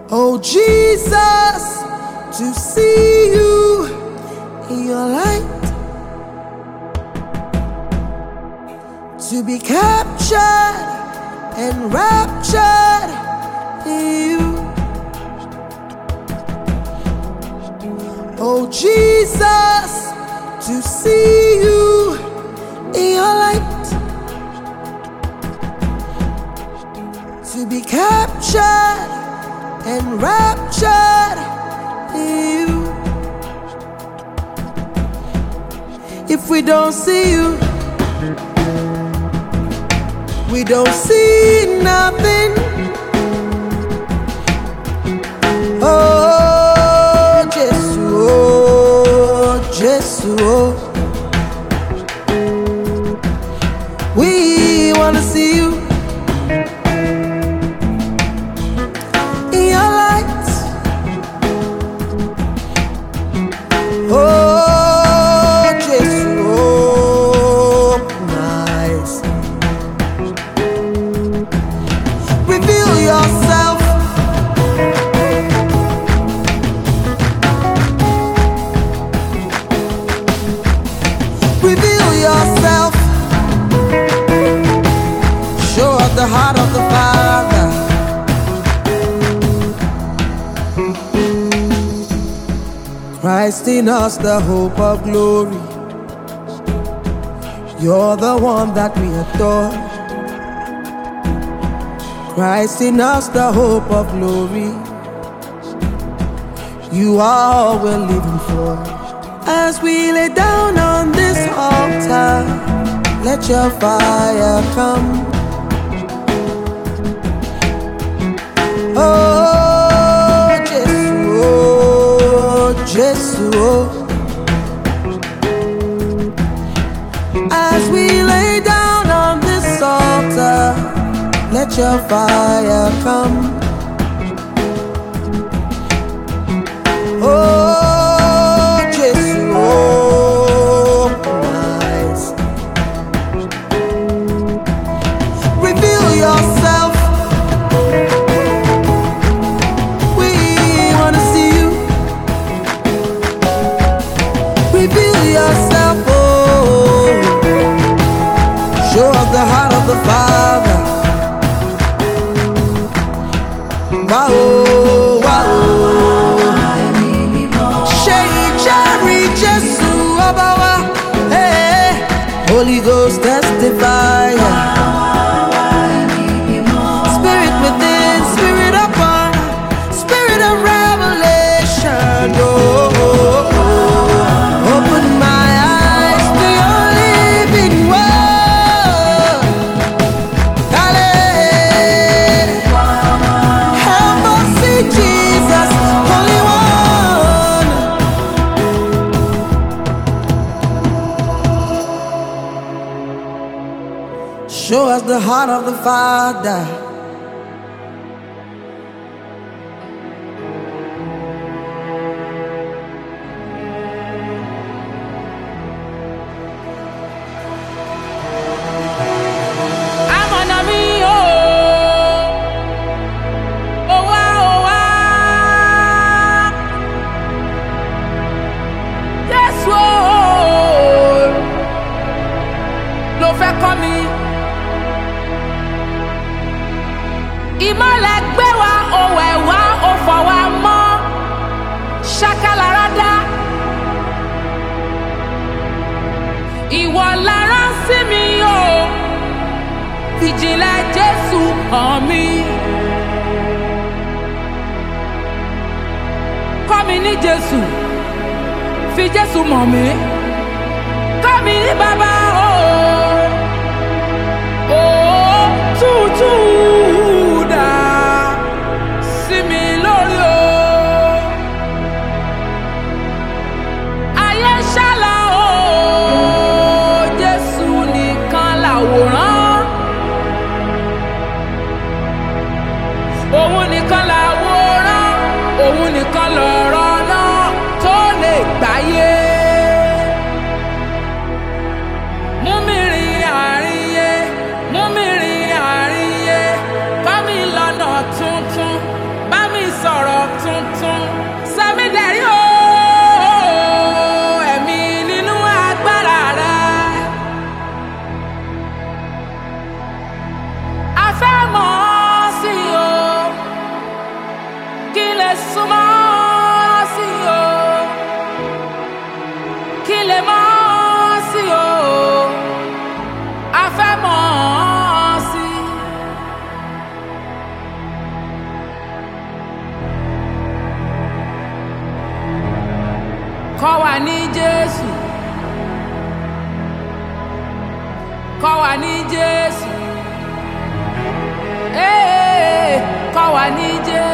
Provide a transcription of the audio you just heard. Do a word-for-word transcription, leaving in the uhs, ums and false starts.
Oh Jesus, to see you in your light, to be captured and raptured in you. Oh Jesus, to see you in your light, to be captured and raptured in you. If we don't see you, we don't see nothing. Oh, Jesus, oh, Jesus, oh. We want to see you in your light. Oh, Jesus, oh, nice. Reveal yourself. Reveal yourself. Show us the heart of the Father. Christ in us, the hope of glory. You're the one that we adore. Christ in us, the hope of glory. You are all we're living for. As we lay down on this altar, let your fire come. Oh, Jesus, oh, Jesus, oh. As we lay down on this altar, let your fire come. Oh, Jesus, oh, nice. Reveal yourself. We want to see you. Reveal yourself, oh. Show us the heart of the Father. Wow, wow. Shey Cherry Jesu Obawa. Hey, Holy Ghost testify. Spirit within, spirit upon, spirit of revelation. Oh, oh, oh. Open my eyes to your living word. Dale. Help us see Jesus, Holy One. Show us the heart of the Father. I'm on a me, oh, oh, wow, oh, wow. Yes, oh, ló fẹ́ kọ́ mi. Ìmọ̀lẹ̀ gbé wa, òwò ẹ̀wá, òfò wa mọ́, ṣàkàlàràdá. Ìwọ lára sí mi o, ìjìnlẹ̀ Jésù hàn mí. Kọ́ mi ní Jésù, fi Jésù mọ̀ mí. Kọ́ mi ní bàbá o, o tútù dà sí mi lórí o. Ayé ṣálá o, Jésù nìkan làwòrán. Òun nìkan làwòrán, òun nìkan lọ̀rọ̀ náà tó lè gbáyé. ní jẹ́.